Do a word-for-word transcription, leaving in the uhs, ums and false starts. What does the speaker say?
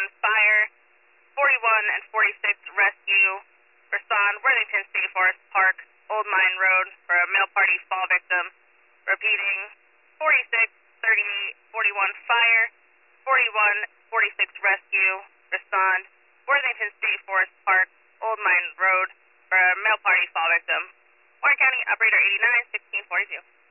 forty-one fire, forty-one and forty-six rescue. Respond Worthington State Forest Park, Old Mine Road for a mail party fall victim. Repeating, forty-six, thirty-eight, forty-one fire, forty-one, forty-six rescue. Respond Worthington State Forest Park, Old Mine Road for a mail party fall victim. Warren County, operator eighty-nine, sixteen forty-two.